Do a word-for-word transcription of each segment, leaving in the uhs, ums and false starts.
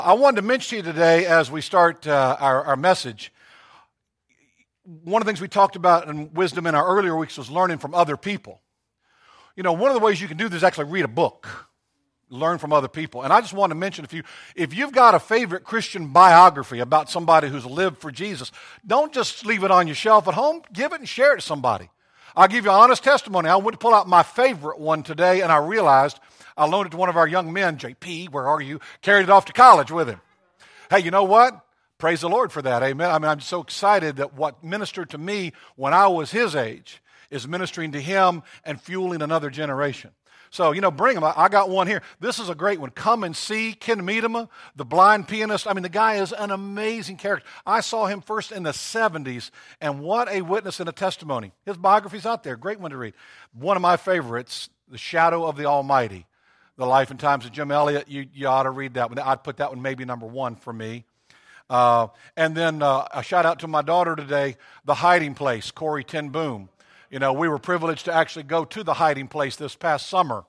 I wanted to mention to you today as we start uh, our, our message, one of the things we talked about in wisdom in our earlier weeks was learning from other people. You know, one of the ways you can do this is actually read a book, learn from other people. And I just want to mention, if, you, if you've got a favorite Christian biography about somebody who's lived for Jesus, don't just leave it on your shelf at home. Give it and share it to somebody. I'll give you an honest testimony. I went to pull out my favorite one today, and I realized I loaned it to one of our young men, J P, where are you? Carried it off to college with him. Hey, you know what? Praise the Lord for that, amen. I mean, I'm so excited that what ministered to me when I was his age is ministering to him and fueling another generation. So, you know, bring him. I got one here. This is a great one. Come and see Ken Miedema, the blind pianist. I mean, the guy is an amazing character. I saw him first in the seventies, and what a witness and a testimony. His biography's out there. Great one to read. One of my favorites, The Shadow of the Almighty, The Life and Times of Jim Elliot. You, you ought to read that one. I'd put that one maybe number one for me. Uh, and then uh, a shout out to my daughter today, The Hiding Place, Corrie ten Boom. You know, we were privileged to actually go to The Hiding Place this past summer.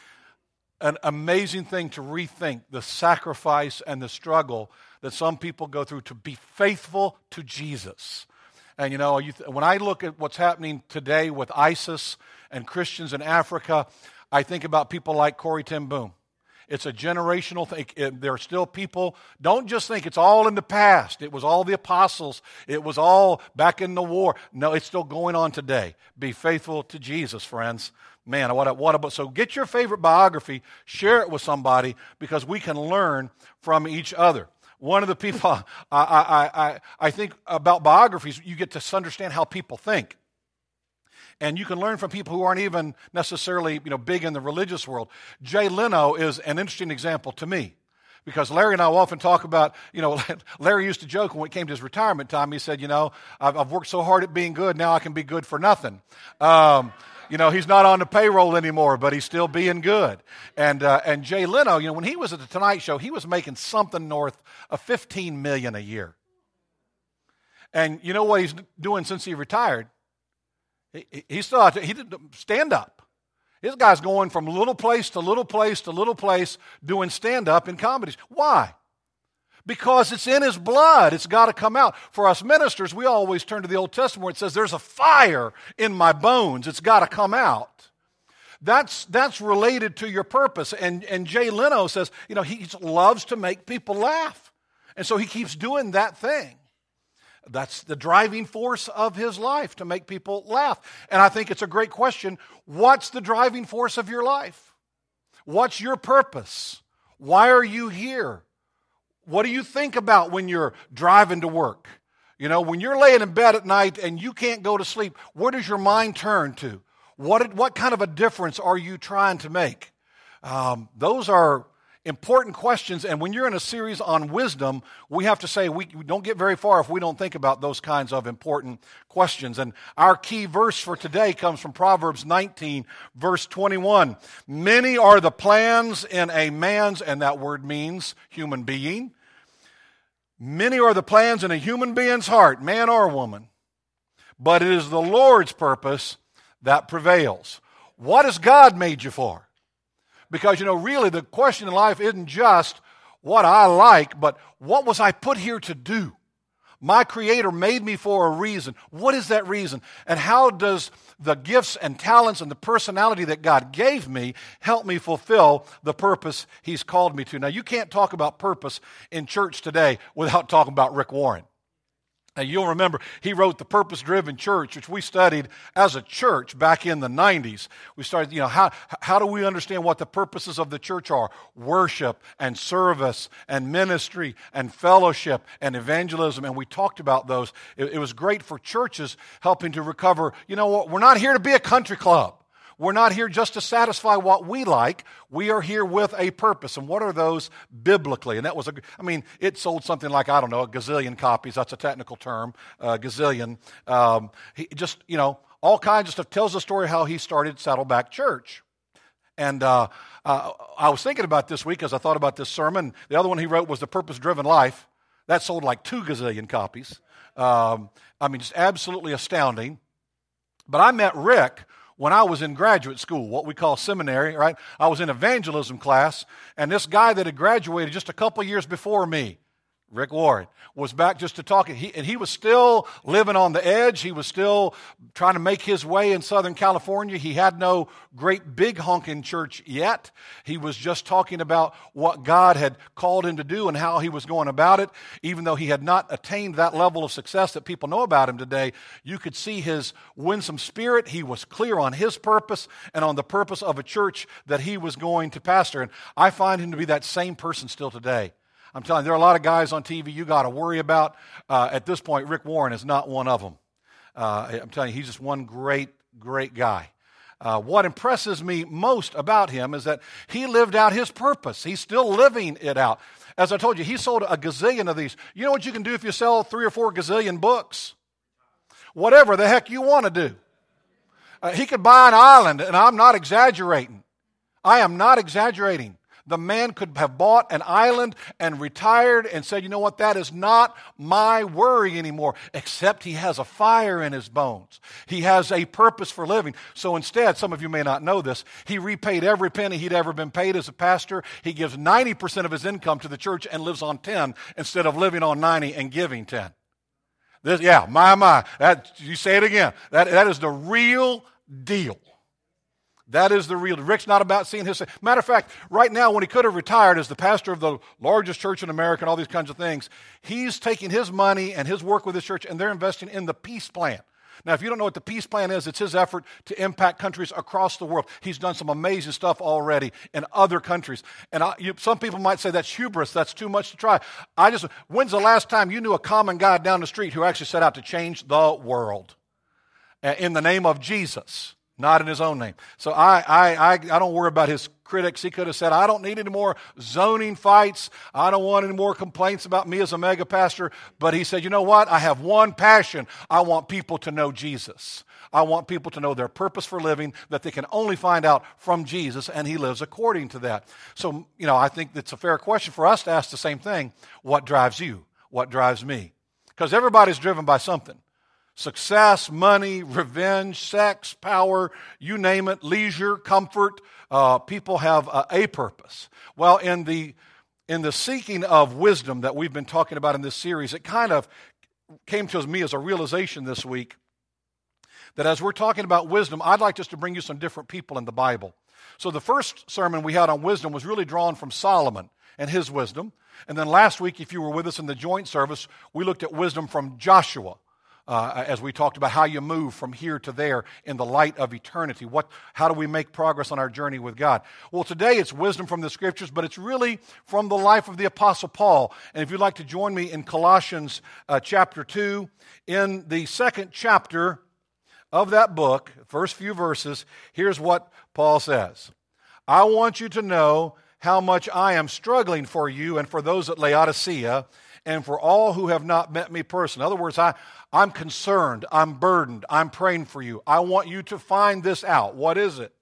An amazing thing to rethink the sacrifice and the struggle that some people go through to be faithful to Jesus. And you know, you th- when I look at what's happening today with ISIS and Christians in Africa, I think about people like Corrie ten Boom. It's a generational thing. It, there are still people, don't just think it's all in the past. It was all the apostles. It was all back in the war. No, it's still going on today. Be faithful to Jesus, friends. Man, what, what about, so get your favorite biography, share it with somebody, because we can learn from each other. One of the people, I, I, I, I think about biographies, you get to understand how people think. And you can learn from people who aren't even necessarily, you know, big in the religious world. Jay Leno is an interesting example to me, because Larry and I will often talk about, you know, Larry used to joke when it came to his retirement time. He said, you know, I've, I've worked so hard at being good, now I can be good for nothing. Um, you know, he's not on the payroll anymore, but he's still being good. And uh, and Jay Leno, you know, when he was at the Tonight Show, he was making something north of fifteen million dollars a year. And you know what he's doing since he retired? He, he still out there, he did stand up. This guy's going from little place to little place to little place doing stand up in comedies. Why? Because it's in his blood. It's got to come out. For us ministers, we always turn to the Old Testament where it says, there's a fire in my bones. It's got to come out. That's that's related to your purpose. And, and Jay Leno says, you know, he loves to make people laugh. And so he keeps doing that thing. That's the driving force of his life, to make people laugh. And I think it's a great question. What's the driving force of your life? What's your purpose? Why are you here? What do you think about when you're driving to work? You know, when you're laying in bed at night and you can't go to sleep, where does your mind turn to? What, what kind of a difference are you trying to make? Um, those are important questions, and when you're in a series on wisdom, we have to say we, we don't get very far if we don't think about those kinds of important questions. And our key verse for today comes from Proverbs nineteen, verse twenty-one. Many are the plans in a man's, and that word means human being. Many are the plans in a human being's heart, man or woman, but it is the Lord's purpose that prevails. What has God made you for? Because, you know, really the question in life isn't just what I like, but what was I put here to do? My Creator made me for a reason. What is that reason? And how does the gifts and talents and the personality that God gave me help me fulfill the purpose He's called me to? Now, you can't talk about purpose in church today without talking about Rick Warren. And you'll remember, he wrote The Purpose-Driven Church, which we studied as a church back in the nineties. We started, you know, how, how do we understand what the purposes of the church are? Worship and service and ministry and fellowship and evangelism. And we talked about those. It, it was great for churches helping to recover. You know what? We're not here to be a country club. We're not here just to satisfy what we like. We are here with a purpose. And what are those biblically? And that was, a, I mean, it sold something like, I don't know, a gazillion copies. That's a technical term, uh, gazillion. Um, he just, you know, all kinds of stuff. Tells the story how he started Saddleback Church. And uh, uh, I was thinking about this week as I thought about this sermon. The other one he wrote was The Purpose-Driven Life. That sold like two gazillion copies. Um, I mean, just absolutely astounding. But I met Rick when I was in graduate school, what we call seminary, right? I was in evangelism class, and this guy that had graduated just a couple years before me, Rick Warren, was back just to talk, he, and he was still living on the edge. He was still trying to make his way in Southern California. He had no great big honking church yet. He was just talking about what God had called him to do and how he was going about it. Even though he had not attained that level of success that people know about him today, you could see his winsome spirit. He was clear on his purpose and on the purpose of a church that he was going to pastor. And I find him to be that same person still today. I'm telling you, there are a lot of guys on T V you got to worry about. Uh, at this point, Rick Warren is not one of them. Uh, I'm telling you, he's just one great, great guy. Uh, what impresses me most about him is that he lived out his purpose. He's still living it out. As I told you, he sold a gazillion of these. You know what you can do if you sell three or four gazillion books? Whatever the heck you want to do. Uh, he could buy an island, and I'm not exaggerating. I am not exaggerating. The man could have bought an island and retired and said, you know what, that is not my worry anymore, except he has a fire in his bones. He has a purpose for living. So instead, some of you may not know this, he repaid every penny he'd ever been paid as a pastor. He gives ninety percent of his income to the church and lives on ten instead of living on ninety and giving ten. This, yeah, my, my. That, you say it again. That, that is the real deal. That is the real. Rick's not about seeing his. Matter of fact, right now, when he could have retired as the pastor of the largest church in America and all these kinds of things, he's taking his money and his work with his church, and they're investing in the peace plan. Now, if you don't know what the peace plan is, it's his effort to impact countries across the world. He's done some amazing stuff already in other countries. And I, you, some people might say that's hubris. That's too much to try. I just. When's the last time you knew a common guy down the street who actually set out to change the world in the name of Jesus? Not in his own name. So I, I, I, I don't worry about his critics. He could have said, I don't need any more zoning fights. I don't want any more complaints about me as a mega pastor. But he said, you know what? I have one passion. I want people to know Jesus. I want people to know their purpose for living that they can only find out from Jesus, and he lives according to that. So, you know, I think it's a fair question for us to ask the same thing. What drives you? What drives me? Because everybody's driven by something. Success, money, revenge, sex, power, you name it, leisure, comfort. Uh, people have a, a purpose. Well, in the in the seeking of wisdom that we've been talking about in this series, it kind of came to me as a realization this week that as we're talking about wisdom, I'd like just to bring you some different people in the Bible. So the first sermon we had on wisdom was really drawn from Solomon and his wisdom. And then last week, if you were with us in the joint service, we looked at wisdom from Joshua. Uh, as we talked about how you move from here to there in the light of eternity. What, how do we make progress on our journey with God? Well, today it's wisdom from the Scriptures, but it's really from the life of the Apostle Paul. And if you'd like to join me in Colossians uh, chapter two, in the second chapter of that book, first few verses, here's what Paul says. I want you to know how much I am struggling for you and for those at Laodicea, and for all who have not met me personally. In other words, I, I'm concerned, I'm burdened, I'm praying for you. I want you to find this out. What is it?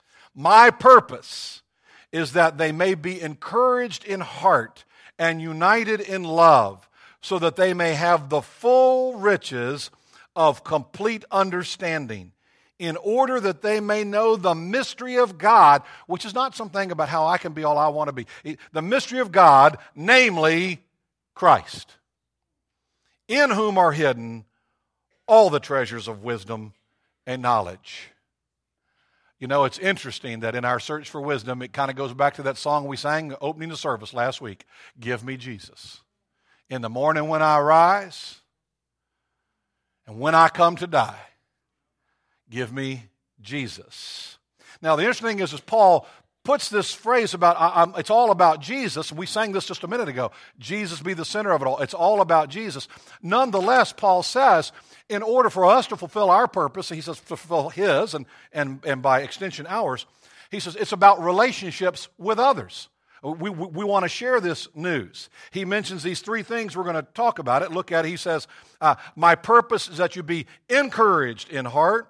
My purpose is that they may be encouraged in heart and united in love, so that they may have the full riches of complete understanding, in order that they may know the mystery of God, which is not something about how I can be all I want to be. The mystery of God, namely Christ, in whom are hidden all the treasures of wisdom and knowledge. You know, it's interesting that in our search for wisdom, it kind of goes back to that song we sang opening the service last week, Give Me Jesus. In the morning when I rise, and when I come to die, give me Jesus. Now, the interesting thing is, is Paul puts this phrase about, I, I'm, it's all about Jesus. We sang this just a minute ago. Jesus be the center of it all. It's all about Jesus. Nonetheless, Paul says, in order for us to fulfill our purpose, he says to fulfill his, and, and, and by extension ours, he says it's about relationships with others. We, we, we want to share this news. He mentions these three things. We're going to talk about it. Look at it. He says, uh, my purpose is that you be encouraged in heart,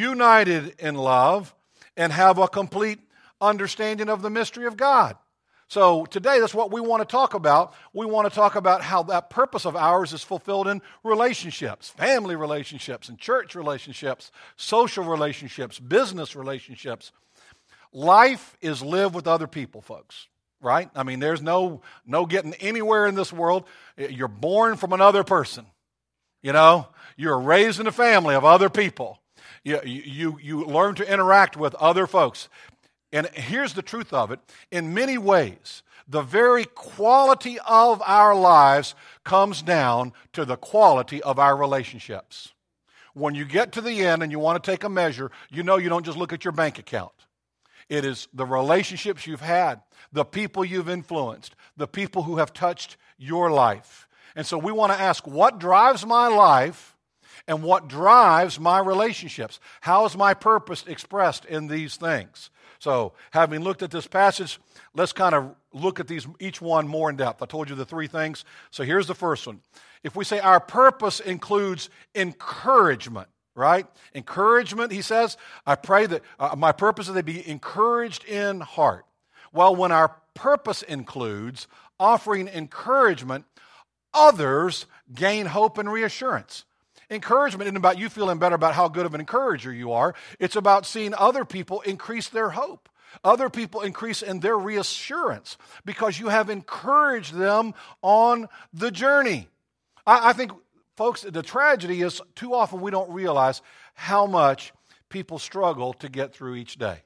united in love, and have a complete understanding of the mystery of God. So today, that's what we want to talk about. We want to talk about how that purpose of ours is fulfilled in relationships, family relationships, and church relationships, social relationships, business relationships. Life is lived with other people, folks, right? I mean, there's no, no getting anywhere in this world. You're born from another person, you know? You're raised in a family of other people. You, you, you learn to interact with other folks. And here's the truth of it. In many ways, the very quality of our lives comes down to the quality of our relationships. When you get to the end and you want to take a measure, you know you don't just look at your bank account. It is the relationships you've had, the people you've influenced, the people who have touched your life. And so we want to ask, what drives my life and what drives my relationships? How is my purpose expressed in these things? So, having looked at this passage, let's kind of look at these each one more in depth. I told you the three things. So here's the first one. If we say our purpose includes encouragement, right? Encouragement, he says, I pray that uh, my purpose is they be encouraged in heart. Well, when our purpose includes offering encouragement, others gain hope and reassurance. Encouragement isn't about you feeling better about how good of an encourager you are. It's about seeing other people increase their hope. Other people increase in their reassurance because you have encouraged them on the journey. I, I think, folks, the tragedy is too often we don't realize how much people struggle to get through each day.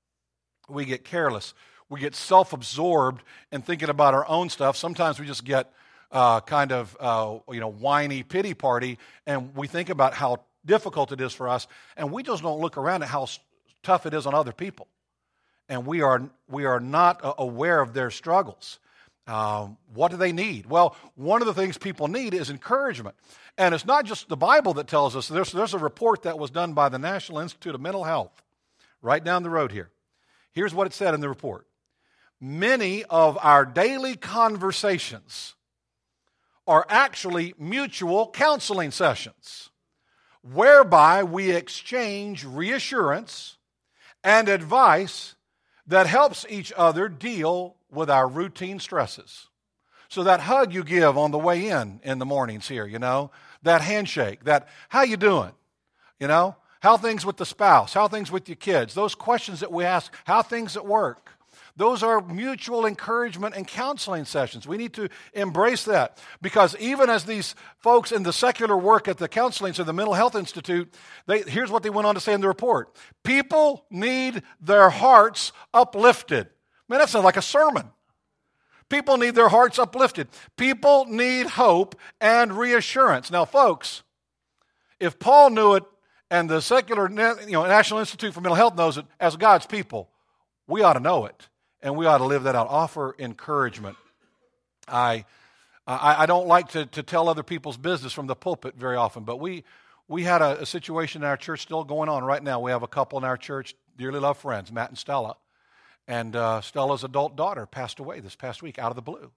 We get careless. We get self-absorbed in thinking about our own stuff. Sometimes we just get Uh, kind of, uh, you know, whiny pity party, and we think about how difficult it is for us, and we just don't look around at how s- tough it is on other people, and we are we are not uh, aware of their struggles. Um, what do they need? Well, one of the things people need is encouragement, and it's not just the Bible that tells us. There's there's a report that was done by the National Institute of Mental Health, right down the road here. Here's what it said in the report: many of our daily conversations are actually mutual counseling sessions, whereby we exchange reassurance and advice that helps each other deal with our routine stresses. So that hug you give on the way in in the mornings here, you know, that handshake, that how you doing, you know, how things with the spouse, how things with your kids, those questions that we ask, how things at work. Those are mutual encouragement and counseling sessions. We need to embrace that because even as these folks in the secular work at the counseling, so the Mental Health Institute, they, here's what they went on to say in the report. People need their hearts uplifted. Man, that sounds like a sermon. People need their hearts uplifted. People need hope and reassurance. Now, folks, if Paul knew it and the secular, you know, National Institute for Mental Health knows it, as God's people, we ought to know it. And we ought to live that out. Offer encouragement. I I, I don't like to, to tell other people's business from the pulpit very often, but we we had a, a situation in our church still going on right now. We have a couple in our church, dearly loved friends, Matt and Stella. And uh, Stella's adult daughter passed away this past week out of the blue.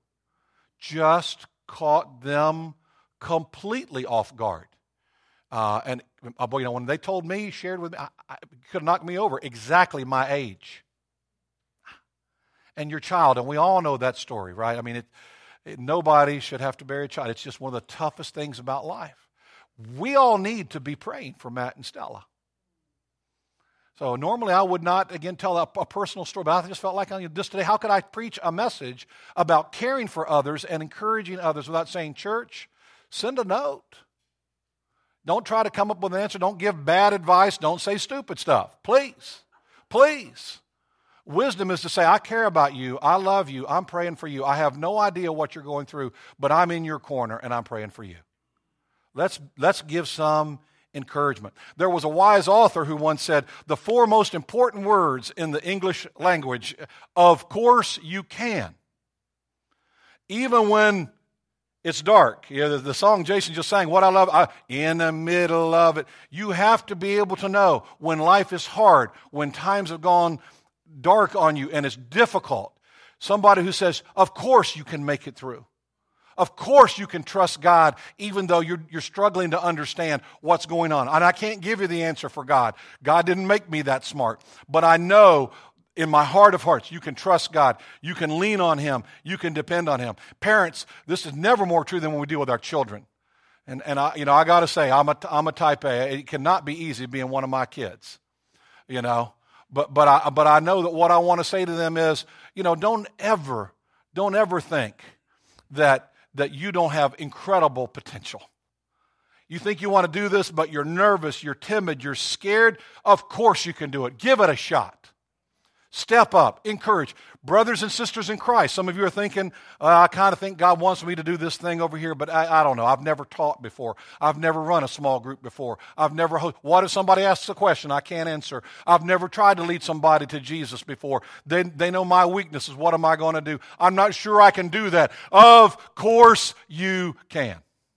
Just caught them completely off guard. Uh, and uh, you know, when they told me, shared with me, I, I, it could have knocked me over, exactly my age. And your child, and we all know that story, right? I mean, it, it, nobody should have to bury a child. It's just one of the toughest things about life. We all need to be praying for Matt and Stella. So normally I would not, again, tell a, a personal story, but I just felt like on this today, how could I preach a message about caring for others and encouraging others without saying, church, send a note. Don't try to come up with an answer. Don't give bad advice. Don't say stupid stuff. Please, please. Wisdom is to say, I care about you. I love you. I'm praying for you. I have no idea what you're going through, but I'm in your corner and I'm praying for you. Let's, let's give some encouragement. There was a wise author who once said, the four most important words in the English language, of course you can. Even when it's dark. You know, the, the song Jason just sang, What I Love, I, in the middle of it. You have to be able to know when life is hard, when times have gone dark on you and it's difficult. Somebody who says, of course you can make it through. Of course you can trust God even though you're, you're struggling to understand what's going on. And I can't give you the answer for God. God didn't make me that smart. But I know in my heart of hearts, you can trust God. You can lean on Him. You can depend on Him. Parents, this is never more true than when we deal with our children. And, and I, you know, I got to say, I'm a, I'm a type A. It cannot be easy being one of my kids, you know. But, but, I, but I know that what I want to say to them is, you know, don't ever, don't ever think that, that you don't have incredible potential. You think you want to do this, but you're nervous, you're timid, you're scared. Of course you can do it. Give it a shot. Step up, encourage. Brothers and sisters in Christ, some of you are thinking, uh, I kind of think God wants me to do this thing over here, but I, I don't know. I've never taught before. I've never run a small group before. I've never, ho- what if somebody asks a question I can't answer? I've never tried to lead somebody to Jesus before. They, they know my weaknesses. What am I going to do? I'm not sure I can do that. Of course you can.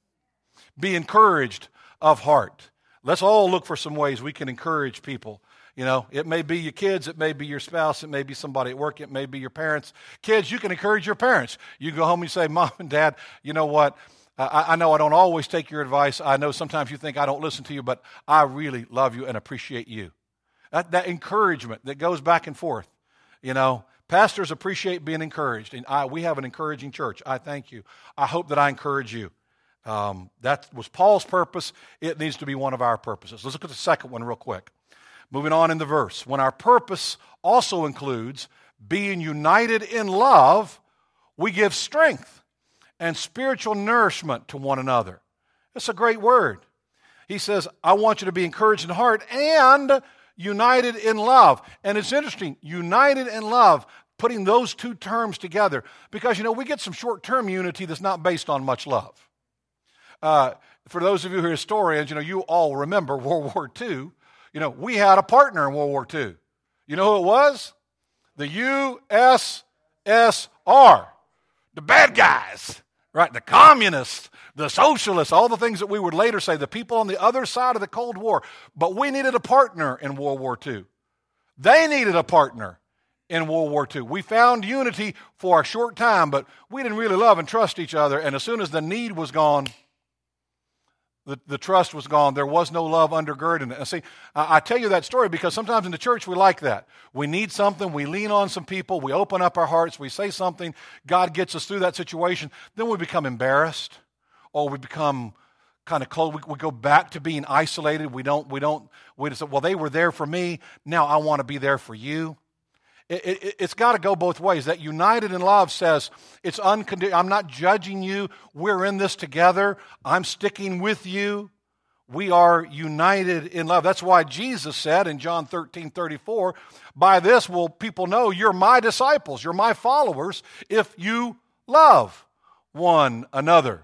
Be encouraged of heart. Let's all look for some ways we can encourage people. You know, it may be your kids, it may be your spouse, it may be somebody at work, it may be your parents. Kids, you can encourage your parents. You go home and you say, Mom and Dad, you know what? I, I know I don't always take your advice. I know sometimes you think I don't listen to you, but I really love you and appreciate you. That, that encouragement that goes back and forth. You know, pastors appreciate being encouraged. And I, we have an encouraging church. I thank you. I hope that I encourage you. Um, that was Paul's purpose. It needs to be one of our purposes. Let's look at the second one real quick. Moving on in the verse. When our purpose also includes being united in love, we give strength and spiritual nourishment to one another. That's a great word. He says, I want you to be encouraged in heart and united in love. And it's interesting, united in love, putting those two terms together. Because, you know, we get some short-term unity that's not based on much love. Uh, for those of you who are historians, you know, you all remember World War Two. You know, we had a partner in World War Two. You know who it was? The U S S R. The bad guys, right? The communists, the socialists, all the things that we would later say, the people on the other side of the Cold War. But we needed a partner in World War Two. They needed a partner in World War Two. We found unity for a short time, but we didn't really love and trust each other. And as soon as the need was gone, The, the trust was gone. There was no love undergirding it. And see, I, I tell you that story because sometimes in the church we like that. We need something. We lean on some people. We open up our hearts. We say something. God gets us through that situation. Then we become embarrassed, or we become kind of cold. We, we go back to being isolated. We don't. We don't. We just say, well, they were there for me. Now I want to be there for you. It, it, it's got to go both ways. That united in love says it's unconditional. I'm not judging you. We're in this together. I'm sticking with you. We are united in love. That's why Jesus said in John thirteen thirty-four, by this will people know you're my disciples, you're my followers, if you love one another.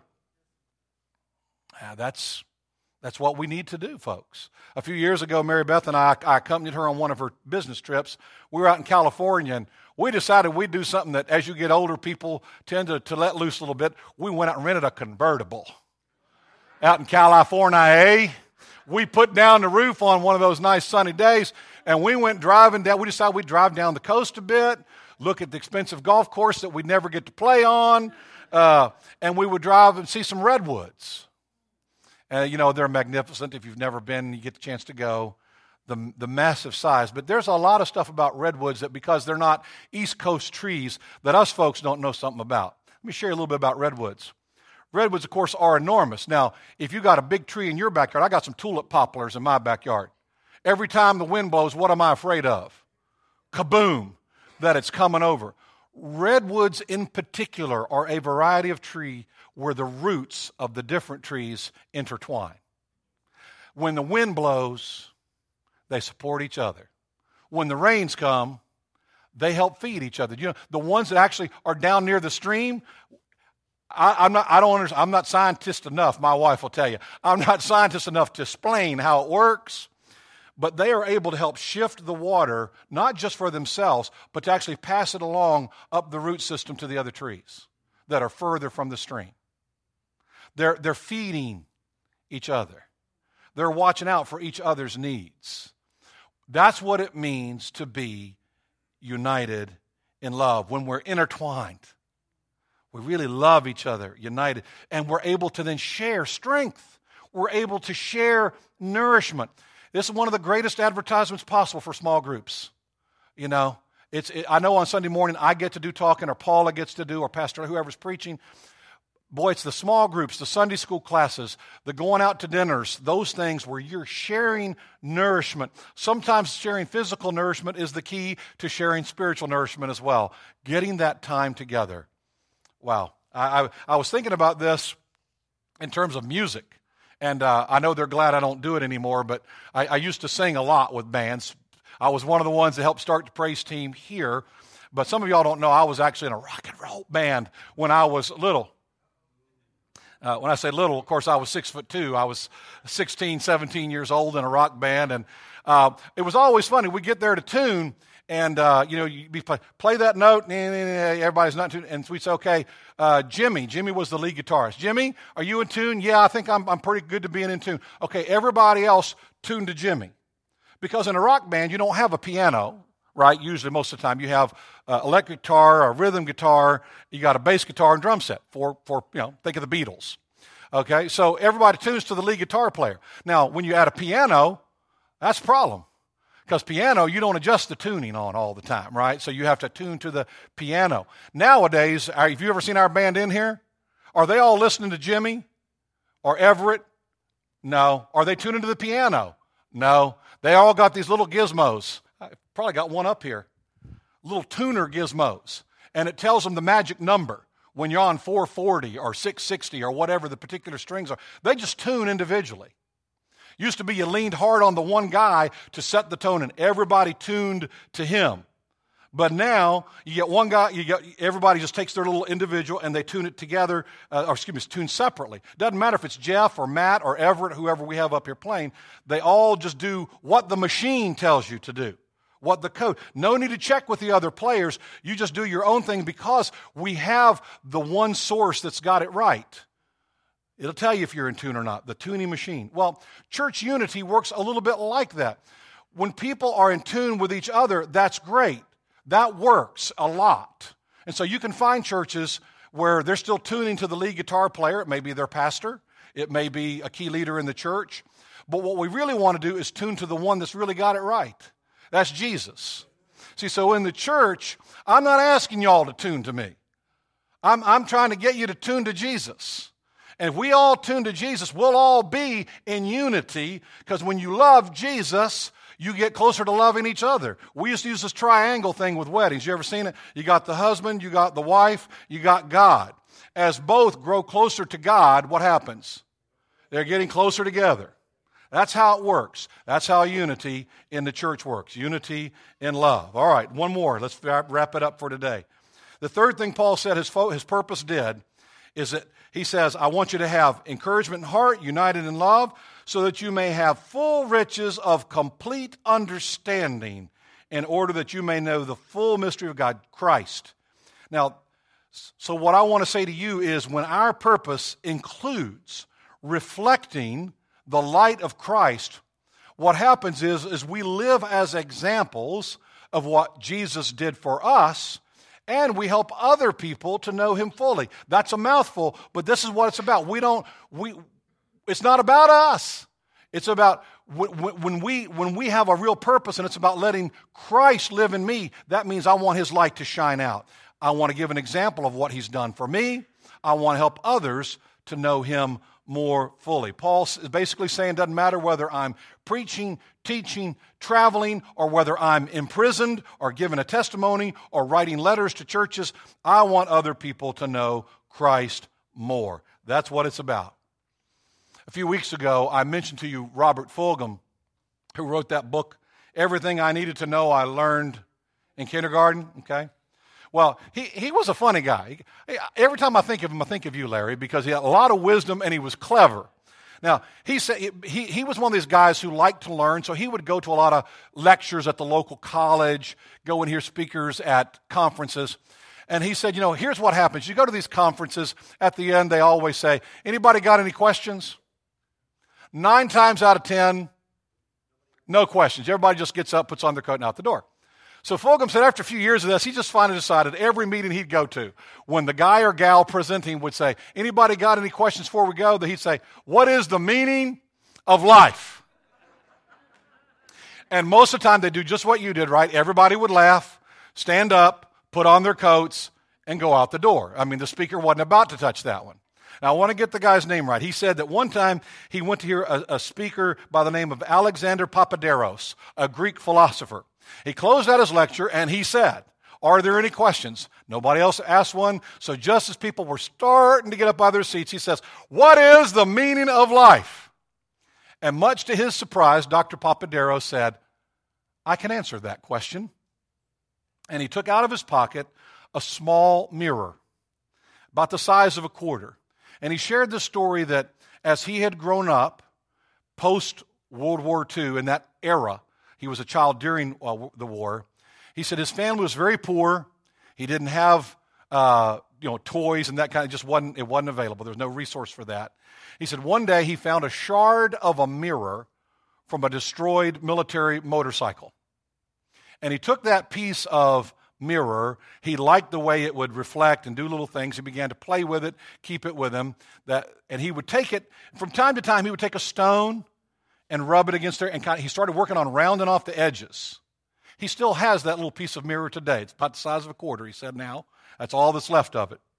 Now, that's That's what we need to do, folks. A few years ago, Mary Beth and I, I accompanied her on one of her business trips. We were out in California, and we decided we'd do something that as you get older, people tend to, to let loose a little bit. We went out and rented a convertible. Out in California, eh? We put down the roof on one of those nice sunny days, and we went driving down. We decided we'd drive down the coast a bit, look at the expensive golf course that we'd never get to play on, uh, and we would drive and see some redwoods. Uh, you know, they're magnificent. If you've never been, you get the chance to go. The, the massive size. But there's a lot of stuff about redwoods that because they're not East Coast trees that us folks don't know something about. Let me share a little bit about redwoods. Redwoods, of course, are enormous. Now, if you got a big tree in your backyard, I got some tulip poplars in my backyard. Every time the wind blows, what am I afraid of? Kaboom, that it's coming over. Redwoods in particular are a variety of tree where the roots of the different trees intertwine. When the wind blows, they support each other. When the rains come, they help feed each other. You know, the ones that actually are down near the stream, I, I'm not. I don't understand. I'm not scientist enough. My wife will tell you, I'm not scientist enough to explain how it works. But they are able to help shift the water, not just for themselves, but to actually pass it along up the root system to the other trees that are further from the stream. They're, they're feeding each other. They're watching out for each other's needs. That's what it means to be united in love, when we're intertwined. We really love each other, united, and we're able to then share strength. We're able to share nourishment. This is one of the greatest advertisements possible for small groups. You know, It's, it, I know on Sunday morning I get to do talking, or Paula gets to do, or Pastor whoever's preaching. Boy, it's the small groups, the Sunday school classes, the going out to dinners, those things where you're sharing nourishment. Sometimes sharing physical nourishment is the key to sharing spiritual nourishment as well. Getting that time together. Wow. I, I, I was thinking about this in terms of music. And uh, I know they're glad I don't do it anymore, but I, I used to sing a lot with bands. I was one of the ones that helped start the praise team here. But some of y'all don't know I was actually in a rock and roll band when I was little. Uh, when I say little, of course, I was six foot two. I was sixteen, seventeen years old in a rock band, and uh, it was always funny. We get there to tune, and uh, you know, you be play, play that note, and everybody's not tuned, and we say, okay, uh, Jimmy. Jimmy was the lead guitarist. Jimmy, are you in tune? Yeah, I think I'm. I'm pretty good to being in tune. Okay, everybody else tune to Jimmy, because in a rock band you don't have a piano. Right, usually most of the time you have uh, electric guitar, a rhythm guitar, you got a bass guitar and drum set for, for, you know, think of the Beatles. Okay, so everybody tunes to the lead guitar player. Now, when you add a piano, that's a problem. Because piano, you don't adjust the tuning on all the time, right? So you have to tune to the piano. Nowadays, have you ever seen our band in here? Are they all listening to Jimmy or Everett? No. Are they tuning to the piano? No. They all got these little gizmos. I probably got one up here. Little tuner gizmos. And it tells them the magic number when you're on four forty or six sixty or whatever the particular strings are. They just tune individually. Used to be you leaned hard on the one guy to set the tone and everybody tuned to him. But now you get one guy, you get everybody just takes their little individual and they tune it together, uh, or excuse me, tune separately. Doesn't matter if it's Jeff or Matt or Everett, whoever we have up here playing. They all just do what the machine tells you to do. What the code. No need to check with the other players. You just do your own thing because we have the one source that's got it right. It'll tell you if you're in tune or not, the tuning machine. Well, church unity works a little bit like that. When people are in tune with each other, that's great. That works a lot. And so you can find churches where they're still tuning to the lead guitar player. It may be their pastor. It may be a key leader in the church. But what we really want to do is tune to the one that's really got it right. That's Jesus. See, so in the church, I'm not asking y'all to tune to me. I'm, I'm trying to get you to tune to Jesus. And if we all tune to Jesus, we'll all be in unity, because when you love Jesus, you get closer to loving each other. We used to use this triangle thing with weddings. You ever seen it? You got the husband, you got the wife, you got God. As both grow closer to God, what happens? They're getting closer together. That's how it works. That's how unity in the church works. Unity in love. All right, one more. Let's wrap it up for today. The third thing Paul said his, fo- his purpose did is that he says, I want you to have encouragement in heart, united in love, so that you may have full riches of complete understanding, in order that you may know the full mystery of God, Christ. Now, so what I want to say to you is, when our purpose includes reflecting the light of Christ, what happens is, is we live as examples of what Jesus did for us, and we help other people to know Him fully. That's a mouthful, but this is what it's about. We don't, we, it's not about us. It's about when we, when we have a real purpose, and it's about letting Christ live in me. That means I want His light to shine out. I want to give an example of what He's done for me. I want to help others to know Him more fully. Paul is basically saying it doesn't matter whether I'm preaching, teaching, traveling, or whether I'm imprisoned or giving a testimony or writing letters to churches. I want other people to know Christ more. That's what it's about. A few weeks ago, I mentioned to you Robert Fulghum, who wrote that book, Everything I Needed to Know I Learned in Kindergarten, okay? Well, he, he was a funny guy. He, every time I think of him, I think of you, Larry, because he had a lot of wisdom and he was clever. Now, he said he, he was one of these guys who liked to learn, so he would go to a lot of lectures at the local college, go and hear speakers at conferences. And he said, you know, here's what happens. You go to these conferences, at the end they always say, anybody got any questions? Nine times out of ten, no questions. Everybody just gets up, puts on their coat, and out the door. So Fulghum said after a few years of this, he just finally decided every meeting he'd go to, when the guy or gal presenting would say, anybody got any questions before we go? That he'd say, what is the meaning of life? And most of the time they do just what you did, right? Everybody would laugh. stand up, put on their coats, and go out the door. I mean, the speaker wasn't about to touch that one. Now, I want to get the guy's name right. He said that one time he went to hear a, a speaker by the name of Alexander Papadeiros, a Greek philosopher. He closed out his lecture and he said, "Are there any questions?" Nobody else asked one. So just as people were starting to get up out of their seats, he says, "What is the meaning of life?" And much to his surprise, Doctor Papadeiros said, "I can answer that question." And he took out of his pocket a small mirror, about the size of a quarter. And he shared the story that as he had grown up, post-World War Two, in that era, he was a child during uh, the war, he said his family was very poor. He didn't have uh, you know, toys and that kind of, just wasn't, it wasn't available. There was no resource for that. He said one day he found a shard of a mirror from a destroyed military motorcycle. And he took that piece of mirror. He liked the way it would reflect and do little things. He began to play with it, keep it with him. That, and he would take it, from time to time, he would take a stone and rub it against there, and kind of, he started working on rounding off the edges. He still has that little piece of mirror today. It's about the size of a quarter, he said now. That's all that's left of it.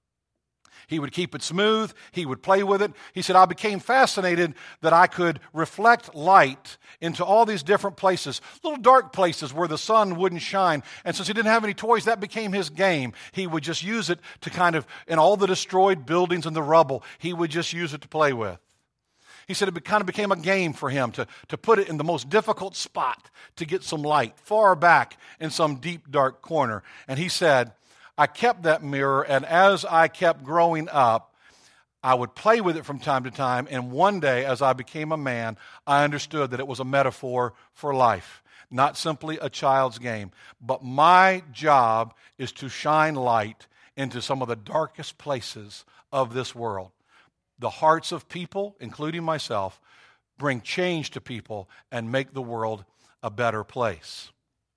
He would keep it smooth. He would play with it. He said, I became fascinated that I could reflect light into all these different places, little dark places where the sun wouldn't shine. And since he didn't have any toys, that became his game. He would just use it to kind of, in all the destroyed buildings and the rubble, he would just use it to play with. He said it kind of became a game for him to, to put it in the most difficult spot to get some light, far back in some deep, dark corner. And he said, I kept that mirror, and as I kept growing up, I would play with it from time to time, and one day, as I became a man, I understood that it was a metaphor for life, not simply a child's game. But my job is to shine light into some of the darkest places of this world. The hearts of people, including myself, bring change to people and make the world a better place.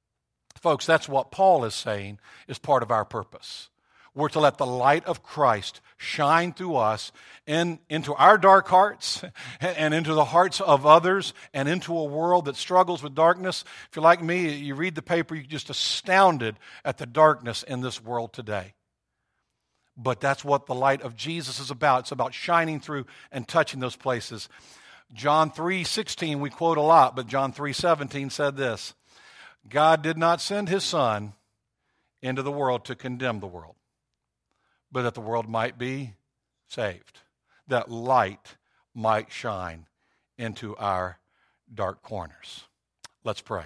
Folks, that's what Paul is saying is part of our purpose. We're to let the light of Christ shine through us in, into our dark hearts and into the hearts of others and into a world that struggles with darkness. If you're like me, you read the paper, you're just astounded at the darkness in this world today. But that's what the light of Jesus is about. It's about shining through and touching those places. John three sixteen we quote a lot, but John three seventeen said this, God did not send his Son into the world to condemn the world, but that the world might be saved, that light might shine into our dark corners. Let's pray.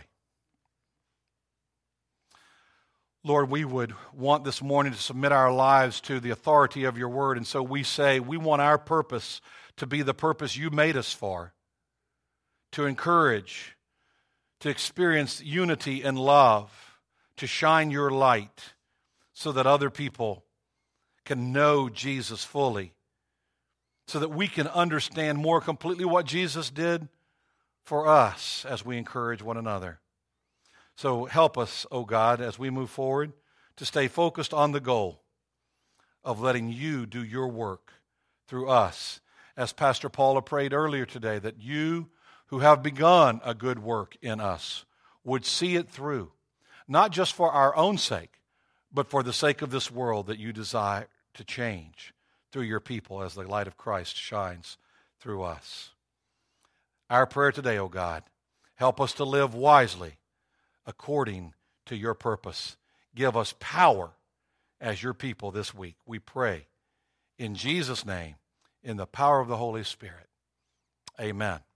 Lord, we would want this morning to submit our lives to the authority of your word, and so we say we want our purpose to be the purpose you made us for, to encourage, to experience unity and love, to shine your light so that other people can know Jesus fully, so that we can understand more completely what Jesus did for us as we encourage one another. So help us, O God, as we move forward, to stay focused on the goal of letting you do your work through us. As Pastor Paula prayed earlier today, that you who have begun a good work in us would see it through, not just for our own sake, but for the sake of this world that you desire to change through your people as the light of Christ shines through us. Our prayer today, O God, help us to live wisely according to your purpose. Give us power as your people this week. We pray in Jesus' name, in the power of the Holy Spirit. Amen.